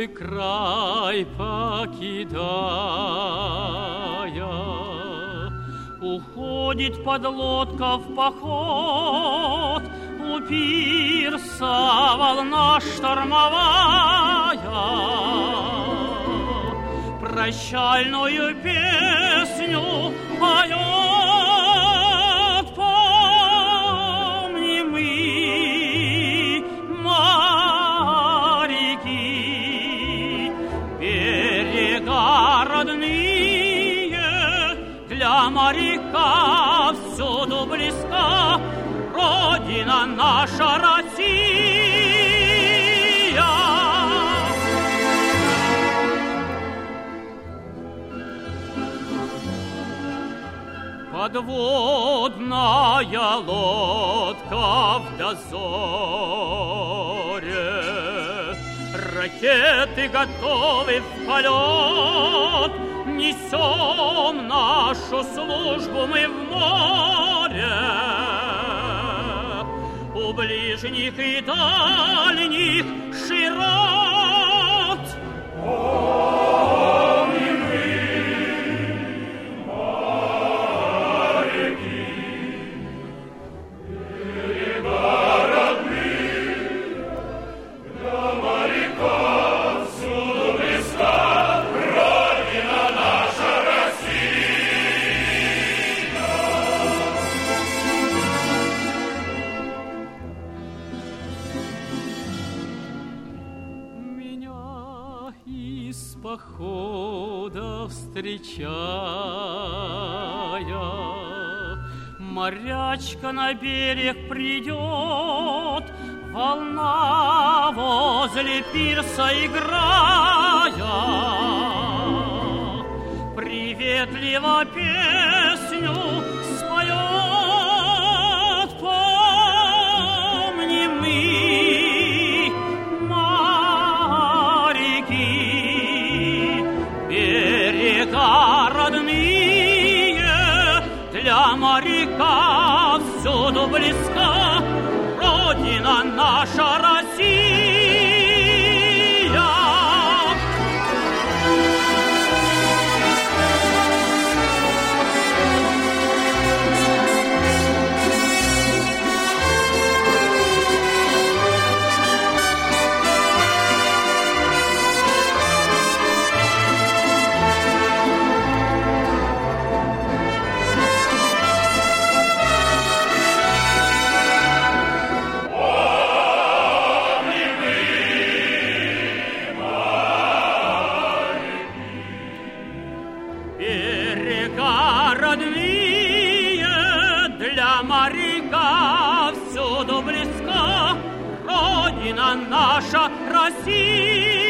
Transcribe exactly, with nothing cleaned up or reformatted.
свой край покидая, уходит подлодка в поход, у пирса волна штормовая, прощальную песню поет. Помни мы, моряки, берега родные, для моряка всюду близка Родина наша Россия. Подводная лодка в дозоре, ракеты готовы в полет, несем нашу службу мы в море. У ближних и дальних широт. Помни мы, моряки, берега родные, для моряка всюду близка Родина наша Россия. Меня из похода встречая, морячка на берег придет, волна возле пирса играя, приветливо песню споет. Помни мы, моряки, берега родные, для моряка всюду близка Родина наша Россия. Берега родные, для моряка всюду близка Родина наша Россия.